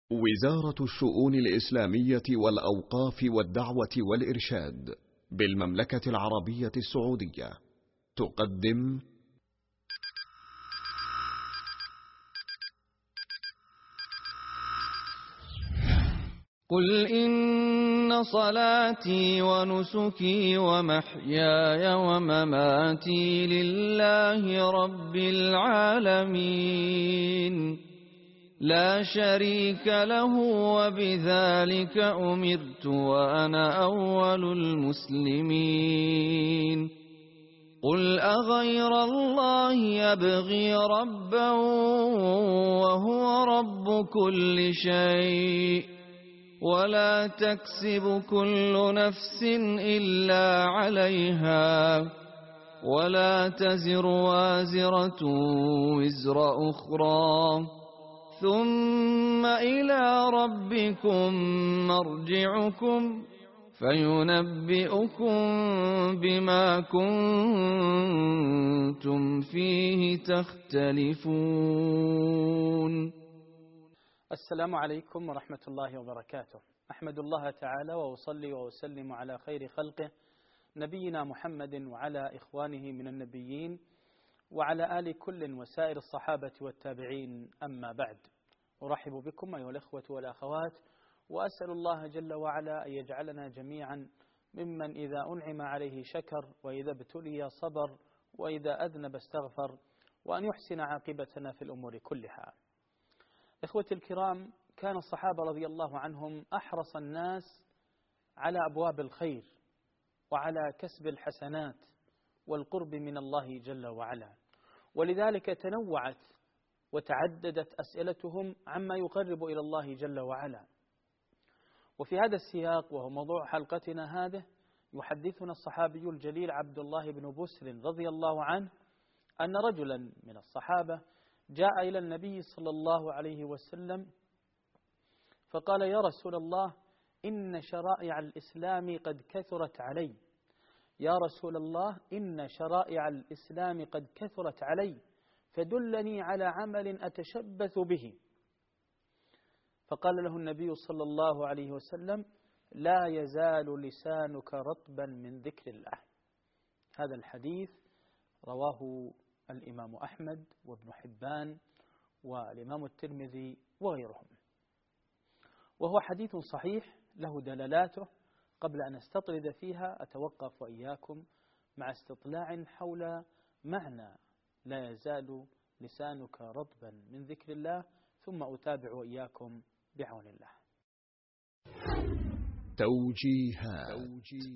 وزارة الشؤون الإسلامية والأوقاف والدعوة والإرشاد بالمملكة العربية السعودية تقدم قل إن صلاتي ونسكي ومحياي ومماتي لله رب العالمين لا شريك له وبذلك أمرت وأنا أول المسلمين قل أغير الله يبغي ربا وهو رب كل شيء ولا تكسب كل نفس إلا عليها ولا تزر وازرة وزر أخرى ثم إلى ربكم مرجعكم فينبئكم بما كنتم فيه تختلفون. السلام عليكم ورحمة الله وبركاته. أحمد الله تعالى وأصلي وأسلم على خير خلقه نبينا محمد وعلى إخوانه من النبيين وعلى آل كل وسائر الصحابة والتابعين، أما بعد. أرحب بكم أيها الأخوة والأخوات، وأسأل الله جل وعلا أن يجعلنا جميعا ممن إذا أنعم عليه شكر، وإذا ابتلي صبر، وإذا أذنب استغفر، وأن يحسن عاقبتنا في الأمور كلها. إخوتي الكرام، كان الصحابة رضي الله عنهم أحرص الناس على أبواب الخير وعلى كسب الحسنات والقرب من الله جل وعلا، ولذلك تنوعت وتعددت أسئلتهم عما يقرب إلى الله جل وعلا. وفي هذا السياق وهو موضوع حلقتنا هذه، يحدثنا الصحابي الجليل عبد الله بن بسر رضي الله عنه أن رجلا من الصحابة جاء إلى النبي صلى الله عليه وسلم فقال: يا رسول الله، إن شرائع الإسلام قد كثرت علي. يا رسول الله، إن شرائع الإسلام قد كثرت علي، فدلني على عمل أتشبث به. فقال له النبي صلى الله عليه وسلم: لا يزال لسانك رطبا من ذكر الله. هذا الحديث رواه الإمام أحمد وابن حبان والإمام الترمذي وغيرهم، وهو حديث صحيح له دلالاته. قبل أن أستطرد فيها أتوقف وإياكم مع استطلاع حول معنى لا يزال لسانك رطبا من ذكر الله، ثم أتابع وإياكم بعون الله. توجيهات.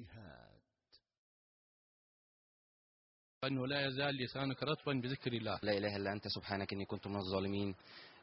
أنه لا يزال لسانك رطبا بذكر الله. لا إله إلا أنت سبحانك إني كنت من الظالمين.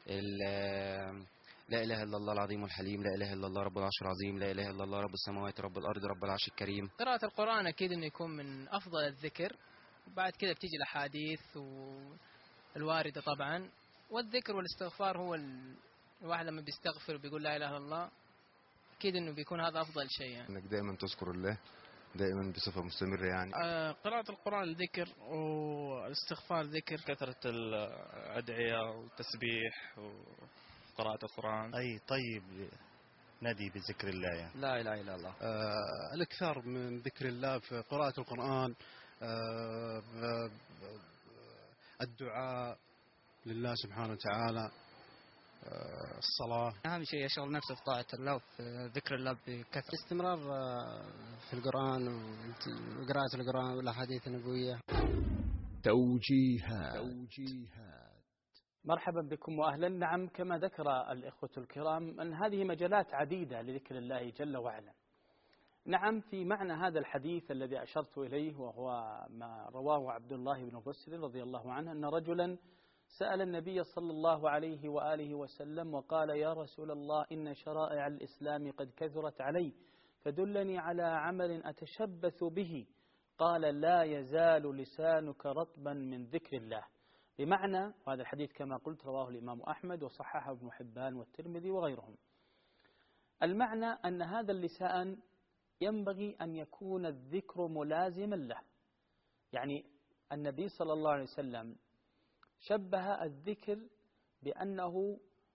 لا إله إلا الله العظيم الحليم. لا إله إلا الله رب العرش العظيم. لا إله إلا الله رب السماوات رب الأرض رب العرش الكريم. قراءة القرآن أكيد إنه يكون من أفضل الذكر، وبعد كده بتيجي الأحاديث والواردة طبعا، والذكر والاستغفار هو الواحد لما بيستغفر وبيقول لا إله إلا الله أكيد إنه بيكون هذا أفضل شيء يعني. إنك دائما تذكر الله دائما بصفة مستمرة يعني. قراءة القرآن ذكر والاستغفار ذكر، كثرة الأدعية والتسبيح وقراءة القرآن. أي طيب ندي بذكر الله يعني. لا إله إلا الله. الإكثار من ذكر الله في قراءة القرآن، الدعاء لله سبحانه وتعالى، الصلاة. أهم شيء يشغل نفسه في طاعة الله وفي ذكر الله بكثرة، استمرار في القرآن وقراءة القرآن والأحاديث النبوية. توجيهات. مرحبا بكم وأهلا. نعم، كما ذكر الإخوة الكرام أن هذه مجالات عديدة لذكر الله جل وعلا. نعم، في معنى هذا الحديث الذي أشرت إليه، وهو ما رواه عبد الله بن بسر رضي الله عنه، أن رجلا سأل النبي صلى الله عليه وآله وسلم وقال: يا رسول الله، إن شرائع الإسلام قد كثرت علي، فدلني على عمل أتشبث به. قال: لا يزال لسانك رطبا من ذكر الله. بمعنى، وهذا الحديث كما قلت رواه الإمام أحمد وصححه ابن حبان والترمذي وغيرهم، المعنى أن هذا اللسان ينبغي أن يكون الذكر ملازما له. يعني النبي صلى الله عليه وسلم شبه الذكر بأنه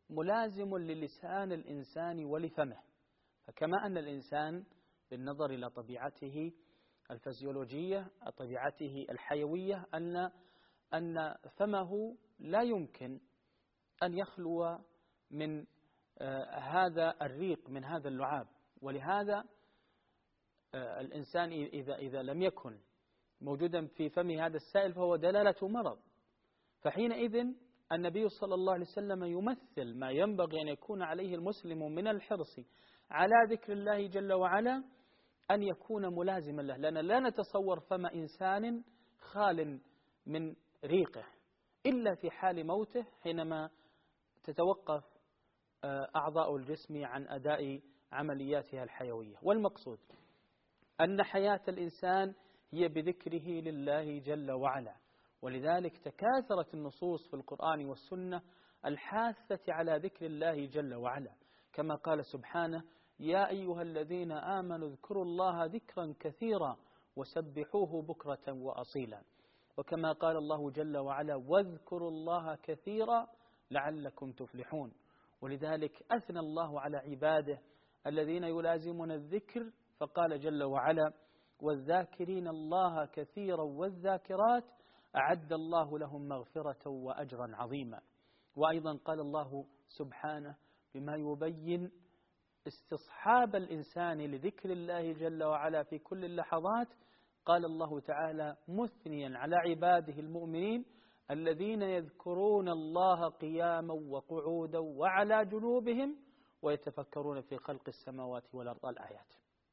ملازم للسان الإنسان ولفمه. فكما أن الإنسان بالنظر إلى طبيعته الفسيولوجية طبيعته الحيوية أن فمه لا يمكن أن يخلو من هذا الريق، من هذا اللعاب، ولهذا الإنسان إذا لم يكن موجودا في فمه هذا السائل فهو دلالة مرض. فحينئذ النبي صلى الله عليه وسلم يمثل ما ينبغي أن يكون عليه المسلم من الحرص على ذكر الله جل وعلا، أن يكون ملازما له، لأن لا نتصور فم إنسان خال من ريقه إلا في حال موته، حينما تتوقف أعضاء الجسم عن أداء عملياتها الحيوية. والمقصود أن حياة الإنسان هي بذكره لله جل وعلا، ولذلك تكاثرت النصوص في القرآن والسنة الحاثة على ذكر الله جل وعلا، كما قال سبحانه: يا أيها الذين آمنوا اذكروا الله ذكرا كثيرا وسبحوه بكرة وأصيلا. وكما قال الله جل وعلا: واذكروا الله كثيرا لعلكم تفلحون. ولذلك أثنى الله على عباده الذين يلازمون الذكر، فقال جل وعلا: والذاكرين الله كثيرا والذاكرات أعد الله لهم مغفرة وأجرا عظيما. وأيضا قال الله سبحانه بما يبين استصحاب الإنسان لذكر الله جل وعلا في كل اللحظات، قال الله تعالى مثنيا على عباده المؤمنين: الذين يذكرون الله قياما وقعودا وعلى جنوبهم ويتفكرون في خلق السماوات والأرض الآيات.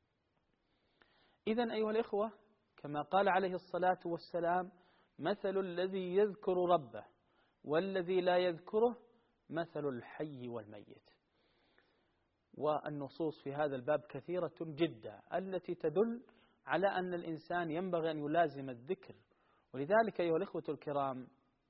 إذن أيها الإخوة، كما قال عليه الصلاة والسلام: مثل الذي يذكر ربه والذي لا يذكره مثل الحي والميت. والنصوص في هذا الباب كثيرة جدا التي تدل على أن الإنسان ينبغي أن يلازم الذكر. ولذلك أيها الإخوة الكرام،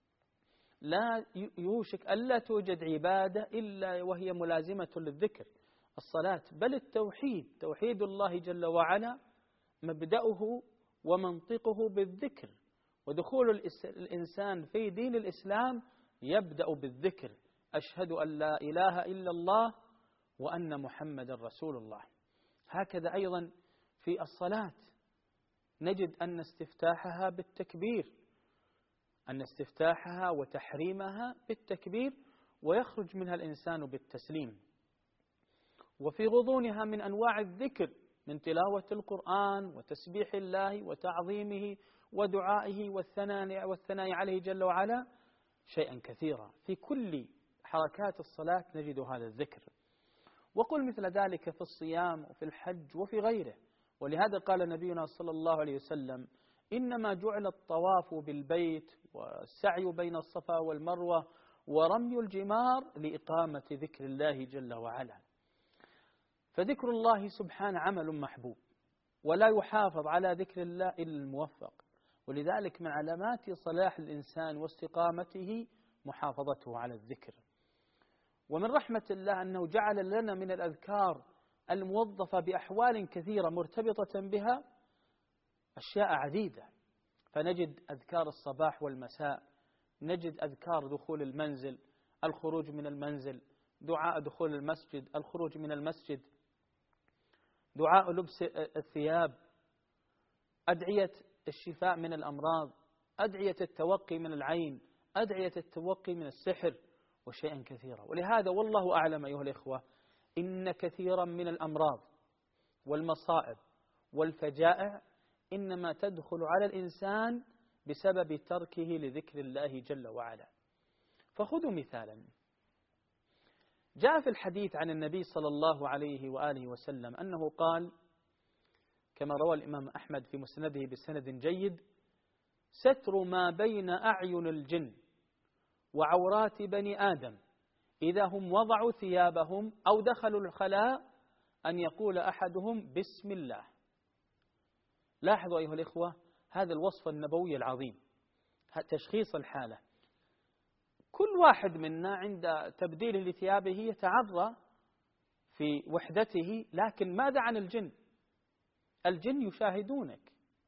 لا يوشك ألا توجد عبادة إلا وهي ملازمة للذكر. الصلاة، بل التوحيد، توحيد الله جل وعلا مبدأه ومنطقه بالذكر، ودخول الإنسان في دين الإسلام يبدأ بالذكر: أشهد أن لا إله إلا الله وأن محمد رسول الله. هكذا أيضا في الصلاة نجد أن استفتاحها بالتكبير، أن استفتاحها وتحريمها بالتكبير، ويخرج منها الإنسان بالتسليم. وفي غضونها من أنواع الذكر من تلاوة القرآن وتسبيح الله وتعظيمه ودعائه والثناء عليه جل وعلا شيئا كثيرا. في كل حركات الصلاة نجد هذا الذكر. وقل مثل ذلك في الصيام وفي الحج وفي غيره. ولهذا قال نبينا صلى الله عليه وسلم: إنما جعل الطواف بالبيت والسعي بين الصفا والمروة ورمي الجمار لإقامة ذكر الله جل وعلا. فذكر الله سبحانه عمل محبوب، ولا يحافظ على ذكر الله إلا الموفق. ولذلك من علامات صلاح الإنسان واستقامته محافظته على الذكر. ومن رحمة الله أنه جعل لنا من الأذكار الموظفة بأحوال كثيرة مرتبطة بها أشياء عديدة. فنجد أذكار الصباح والمساء، نجد أذكار دخول المنزل، الخروج من المنزل، دعاء دخول المسجد، الخروج من المسجد، دعاء لبس الثياب، أدعية الشفاء من الأمراض، أدعية التوقي من العين، أدعية التوقي من السحر، وشيئا كثيرا. ولهذا والله أعلم أيها الإخوة، إن كثيرا من الأمراض والمصائب والفجائع إنما تدخل على الإنسان بسبب تركه لذكر الله جل وعلا. فخذوا مثالا، جاء في الحديث عن النبي صلى الله عليه وآله وسلم أنه قال، كما روى الإمام أحمد في مسنده بسند جيد: ستر ما بين أعين الجن وعورات بني آدم إذا هم وضعوا ثيابهم أو دخلوا الخلاء أن يقول أحدهم بسم الله. لاحظوا أيها الإخوة هذا الوصف النبوي العظيم، تشخيص الحالة. كل واحد منا عند تبديله لثيابه يتعرى في وحدته، لكن ماذا عن الجن؟ الجن يشاهدونك،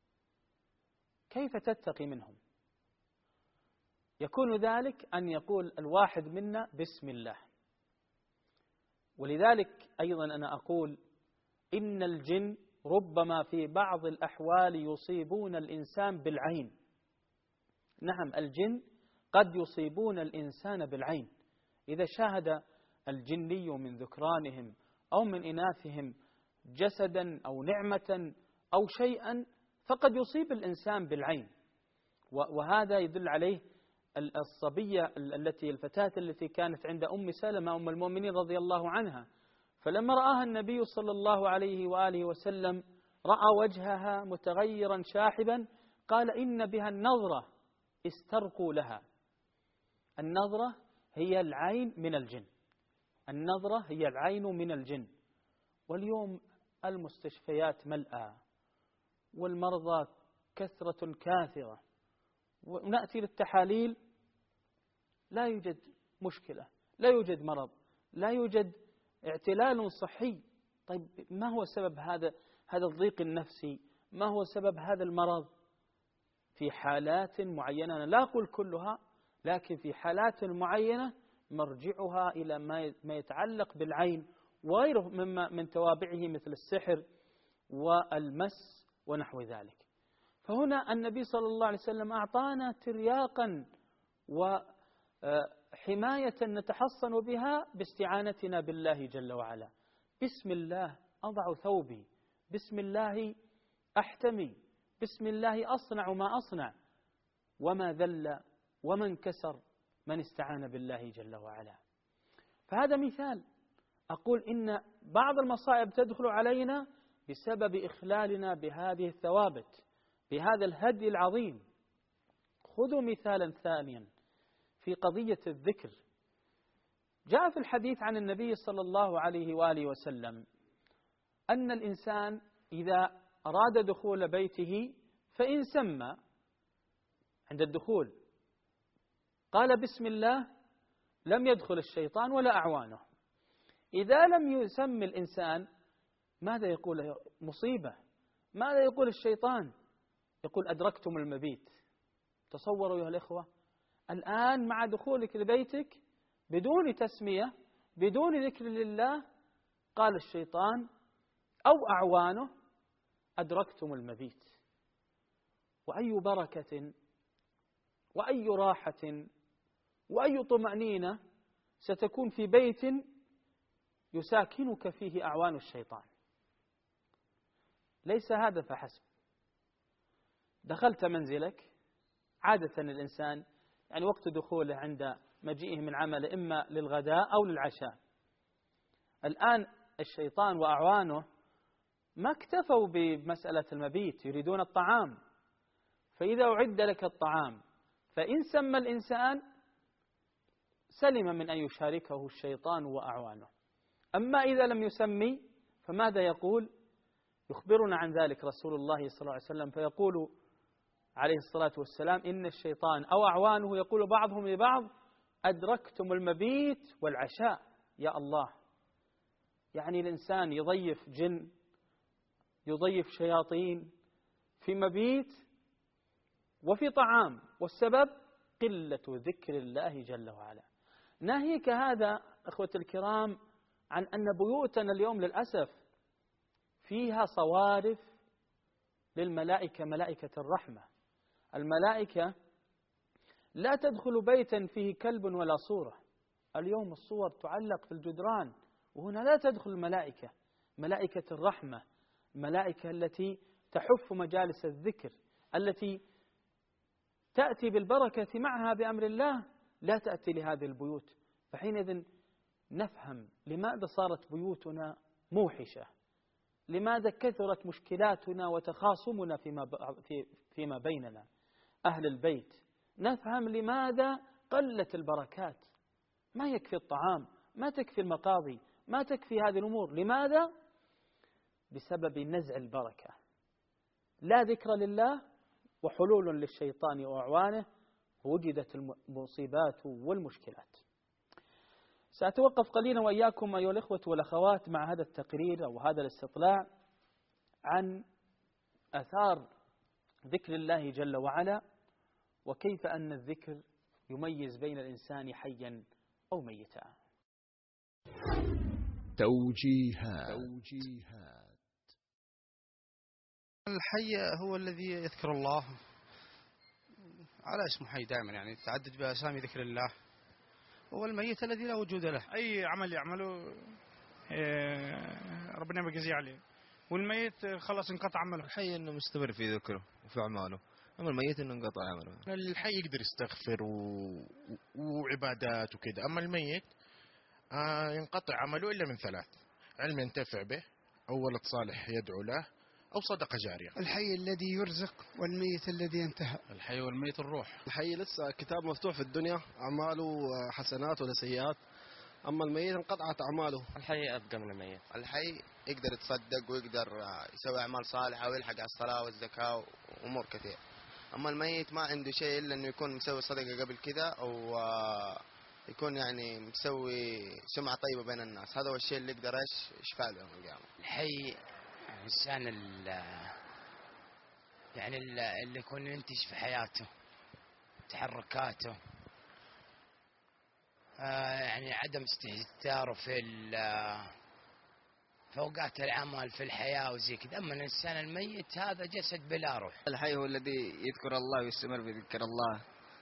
كيف تتقي منهم؟ يكون ذلك أن يقول الواحد منا بسم الله. ولذلك أيضا أنا أقول إن الجن ربما في بعض الأحوال يصيبون الإنسان بالعين. نعم، الجن قد يصيبون الإنسان بالعين. إذا شاهد الجني من ذكرانهم أو من إناثهم جسدا أو نعمة أو شيئا فقد يصيب الإنسان بالعين. وهذا يدل عليه الصبية الفتاة التي كانت عند أم سلمة أم المؤمنين رضي الله عنها، فلما رآها النبي صلى الله عليه وآله وسلم رأى وجهها متغيرا شاحبا، قال إن بها النظرة استرقوا لها. النظرة هي العين من الجن، النظرة هي العين من الجن. واليوم المستشفيات ملأى والمرضى كثرة كاثرة، ونأتي للتحاليل لا يوجد مشكلة، لا يوجد مرض، لا يوجد اعتلال صحي. طيب ما هو سبب هذا الضيق النفسي؟ ما هو سبب هذا المرض؟ في حالات معينة، أنا لا أقول كلها، لكن في حالات معينة مرجعها إلى ما يتعلق بالعين وغيره من توابعه مثل السحر والمس ونحو ذلك. فهنا النبي صلى الله عليه وسلم أعطانا ترياقا وحماية نتحصن بها باستعانتنا بالله جل وعلا. بسم الله أضع ثوبي، بسم الله أحتمي، بسم الله أصنع ما أصنع، وما ذل وما انكسر من استعان بالله جل وعلا. فهذا مثال أقول إن بعض المصائب تدخل علينا بسبب إخلالنا بهذه الثوابت، بهذا الهدي العظيم. خذوا مثالا ثانيا في قضية الذكر. جاء في الحديث عن النبي صلى الله عليه وآله وسلم أن الإنسان إذا أراد دخول بيته فإن سمى عند الدخول قال بسم الله لم يدخل الشيطان ولا أعوانه. إذا لم يسمي الإنسان ماذا يقول؟ مصيبة. ماذا يقول الشيطان؟ يقول أدركتم المبيت. تصوروا أيها الإخوة الآن مع دخولك لبيتك بدون تسمية بدون ذكر لله قال الشيطان أو أعوانه أدركتم المبيت. وأي بركة وأي راحة وأي طمأنينة ستكون في بيت يساكنك فيه أعوان الشيطان. ليس هذا فحسب. دخلت منزلك، عادة الإنسان يعني وقت دخوله عند مجيئه من عمله إما للغداء أو للعشاء. الآن الشيطان وأعوانه ما اكتفوا بمسألة المبيت، يريدون الطعام. فإذا أعد لك الطعام فإن سمى الإنسان سلم من أن يشاركه الشيطان وأعوانه. أما إذا لم يسمي فماذا يقول؟ يخبرنا عن ذلك رسول الله صلى الله عليه وسلم فيقول عليه الصلاة والسلام إن الشيطان أو أعوانه يقول بعضهم لبعض أدركتم المبيت والعشاء. يا الله، يعني الإنسان يضيف جن يضيف شياطين في مبيت وفي طعام، والسبب قلة ذكر الله جل وعلا. ناهيك هذا أخوة الكرام عن أن بيوتنا اليوم للأسف فيها صوارف للملائكة، ملائكة الرحمة. الملائكة لا تدخل بيتا فيه كلب ولا صورة. اليوم الصور تعلق في الجدران، وهنا لا تدخل الملائكة، ملائكة الرحمة، الملائكة التي تحف مجالس الذكر، التي تأتي بالبركة معها بأمر الله، لا تأتي لهذه البيوت. فحينئذ نفهم لماذا صارت بيوتنا موحشة، لماذا كثرت مشكلاتنا وتخاصمنا فيما بيننا أهل البيت. نفهم لماذا قلت البركات. ما يكفي الطعام، ما تكفي المقاضي، ما تكفي هذه الأمور. لماذا؟ بسبب نزع البركة. لا ذكر لله وحلول للشيطان وأعوانه، وجدت المصيبات والمشكلات. سأتوقف قليلا وإياكم أيها الإخوة والأخوات مع هذا التقرير أو هذا الاستطلاع عن آثار ذكر الله جل وعلا، وكيف أن الذكر يميز بين الإنسان حيا أو ميتا. توجيهات. الحي هو الذي يذكر الله على اسمه حي دائما، يعني تعدد بأسامي ذكر الله. هو الميت الذي لا وجود له. أي عمل يعمله ربنا بيجزيه عليه، والميت خلاص انقطع عمله. الحي انه مستمر في ذكره وفي اعماله، اما الميت انه انقطع عمله. الحي يقدر يستغفر وعبادات وكذا، اما الميت ينقطع عمله الا من ثلاث: علم ينتفع به، او ولد صالح يدعو له، او صدقه جاريه. الحي الذي يرزق والميت الذي ينتهى. الحي والميت الروح. الحي لسه كتاب مفتوح في الدنيا، اعماله حسنات ولا سيئات، اما الميت انقطعت اعماله. الحي ابقى من الميت. الحي يقدر يتصدق ويقدر يسوي اعمال صالحه ويلحق على الصلاه والزكاه وامور كثير. اما الميت ما عنده شيء الا انه يكون مسوي صدقه قبل كذا، او يكون يعني مسوي سمعه طيبه بين الناس. هذا هو الشيء اللي يقدر يشفع له يوم القيامه. الحي الانسان يعني اللي يكون ينتج في حياته، تحركاته، يعني عدم استهتاره في اوقات العمل في الحياه وزي كذا. اما الانسان الميت هذا جسد بلا روح. الحي هو الذي يذكر الله ويستمر بذكر الله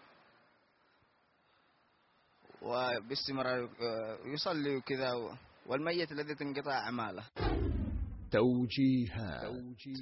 وباستمرار يصلي وكذا، والميت الذي تنقطع اعماله. توجيهات.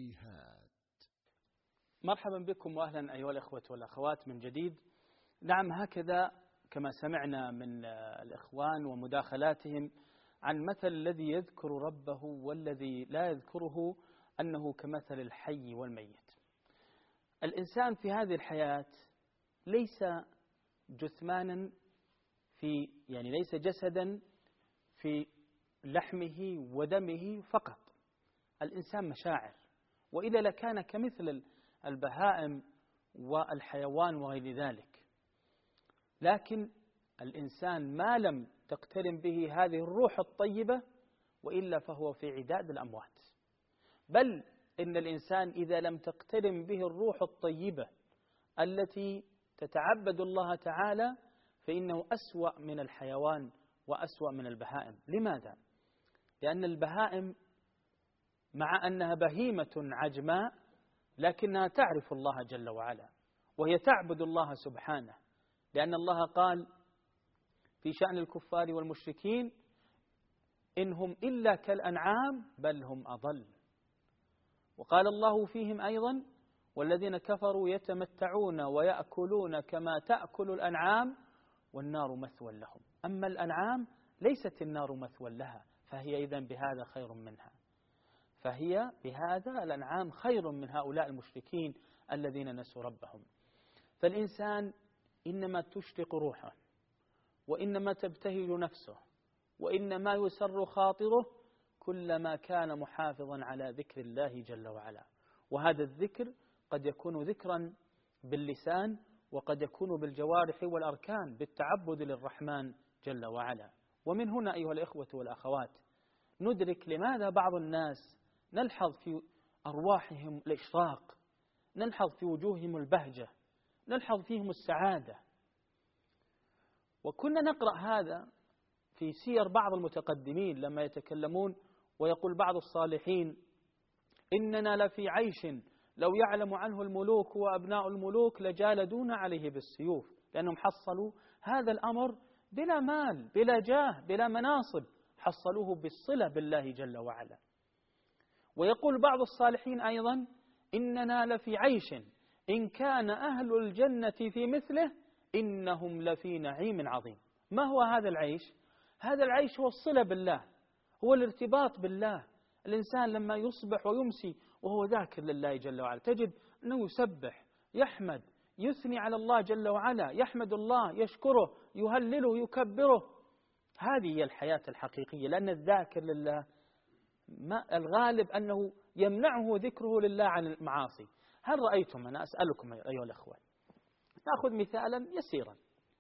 مرحبا بكم واهلا ايها الاخوه والاخوات من جديد. نعم، هكذا كما سمعنا من الاخوان ومداخلاتهم عن مثل الذي يذكر ربه والذي لا يذكره، انه كمثل الحي والميت. الانسان في هذه الحياه ليس جثمانا يعني ليس جسدا في لحمه ودمه فقط. الإنسان مشاعر، وإذا لكان كمثل البهائم والحيوان وغير ذلك. لكن الإنسان ما لم تقترن به هذه الروح الطيبة وإلا فهو في عداد الأموات. بل إن الإنسان إذا لم تقترن به الروح الطيبة التي تتعبد الله تعالى فإنه أسوأ من الحيوان وأسوأ من البهائم. لماذا؟ لأن البهائم مع أنها بهيمة عجماء لكنها تعرف الله جل وعلا، وهي تعبد الله سبحانه، لأن الله قال في شأن الكفار والمشركين: إنهم إلا كالأنعام بل هم أضل. وقال الله فيهم أيضا: والذين كفروا يتمتعون ويأكلون كما تأكل الأنعام والنار مثوى لهم. أما الأنعام ليست النار مثوى لها، فهي إذن بهذا خير منها. فهي بهذا الأنعام خير من هؤلاء المشركين الذين نسوا ربهم. فالإنسان إنما تشرق روحه، وإنما تبتهج نفسه، وإنما يسر خاطره كلما كان محافظا على ذكر الله جل وعلا. وهذا الذكر قد يكون ذكرا باللسان، وقد يكون بالجوارح والأركان بالتعبد للرحمن جل وعلا. ومن هنا أيها الإخوة والأخوات ندرك لماذا بعض الناس نلحظ في أرواحهم الإشراق، نلحظ في وجوههم البهجة، نلحظ فيهم السعادة. وكنا نقرأ هذا في سير بعض المتقدمين لما يتكلمون ويقول بعض الصالحين: إننا لفي عيش لو يعلم عنه الملوك وأبناء الملوك لجالدون عليه بالسيوف، لأنهم حصلوا هذا الأمر بلا مال بلا جاه بلا مناصب، حصلوه بالصلة بالله جل وعلا. ويقول بعض الصالحين أيضا: إننا لفي عيش إن كان أهل الجنة في مثله إنهم لفي نعيم عظيم. ما هو هذا العيش؟ هذا العيش هو الصلة بالله، هو الارتباط بالله. الإنسان لما يصبح ويمسي وهو ذاكر لله جل وعلا تجد أنه يسبح، يحمد، يثني على الله جل وعلا، يحمد الله، يشكره، يهلله، يكبره. هذه هي الحياة الحقيقية، لأن الذاكر لله الغالب أنه يمنعه ذكره لله عن المعاصي. هل رأيتم، أنا أسألكم أيها الأخوة، نأخذ مثالا يسيرا.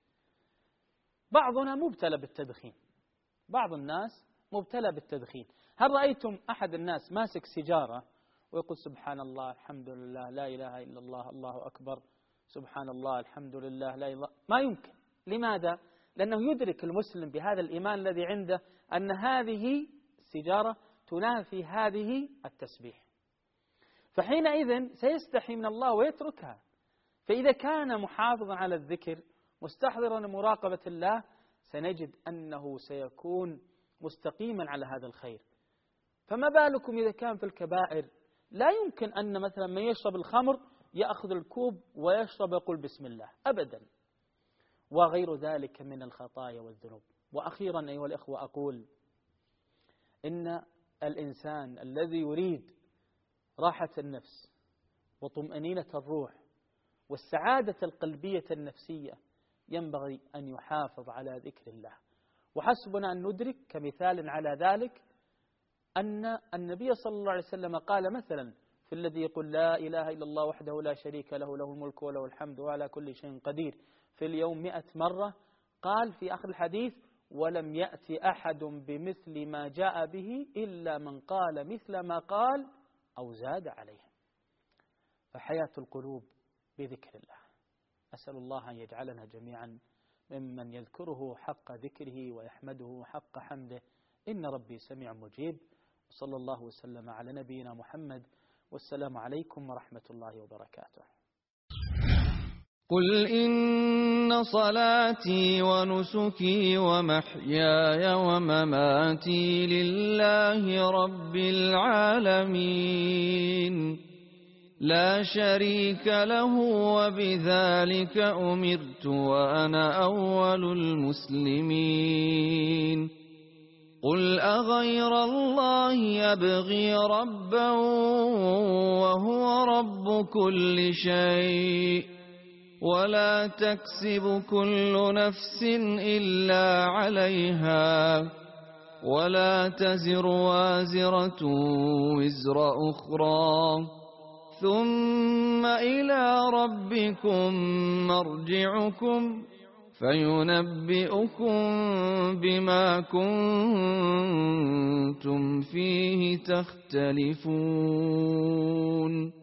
بعضنا مبتلى بالتدخين، بعض الناس مبتلى بالتدخين. هل رأيتم أحد الناس ماسك سيجارة ويقول: سبحان الله الحمد لله لا إله إلا الله الله أكبر، سبحان الله الحمد لله لا إله؟ ما يمكن. لماذا؟ لأنه يدرك المسلم بهذا الإيمان الذي عنده أن هذه السجارة تنافي هذه التسبيح، فحينئذ سيستحي من الله ويتركها. فإذا كان محافظا على الذكر مستحضرا مراقبة الله سنجد أنه سيكون مستقيما على هذا الخير. فما بالكم إذا كان في الكبائر؟ لا يمكن أن مثلا من يشرب الخمر يأخذ الكوب ويشرب يقول بسم الله أبدا، وغير ذلك من الخطايا والذنوب. وأخيرا أيها الإخوة أقول إن الإنسان الذي يريد راحة النفس وطمأنينة الروح والسعادة القلبية النفسية ينبغي أن يحافظ على ذكر الله. وحسبنا أن ندرك كمثال على ذلك أن النبي صلى الله عليه وسلم قال مثلا في الذي يقول لا إله إلا الله وحده لا شريك له، له الملك وله الحمد وعلى كل شيء قدير، في اليوم 100 مرة. قال في آخر الحديث ولم يأتي أحد بمثل ما جاء به إلا من قال مثل ما قال أو زاد عليه. فحياة القلوب بذكر الله. أسأل الله أن يجعلنا جميعا ممن يذكره حق ذكره ويحمده حق حمده، إن ربي سميع مجيب. وصلى الله وسلم على نبينا محمد، والسلام عليكم ورحمة الله وبركاته. قل إن صلاتي ونسكي ومحياي ومماتي لله رب العالمين لا شريك له وبذلك أمرت وأنا أول المسلمين. قل أغير الله يبغي ربا وهو رب كل شيء ولا تكسب كل نفس إلا عليها ولا تزر وازرة وزر أخرى ثم إلى ربكم مرجعكم فينبئكم بما كنتم فيه تختلفون.